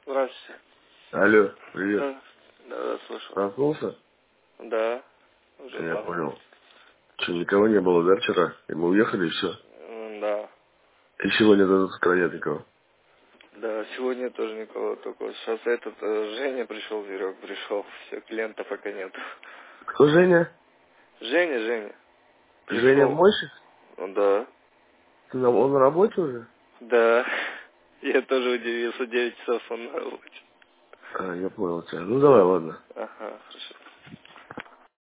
Здравствуйте. Алло, привет. Да, слышал. Проснулся? Да, уже Я давно. понял. Что, никого не было, да, вчера? И мы уехали, и все. Да. И сегодня даже с утра нет никого. Да, сегодня тоже никого, только вот сейчас этот Женя пришел, Зверек пришел, все, клиента пока нет. Кто Женя? Женя, Женя пришел. мойщик? Да, Он на работе уже? да. Я тоже удивился, 9 часов он на работе. А, я понял тебя. Ну давай, ладно. Ага, хорошо.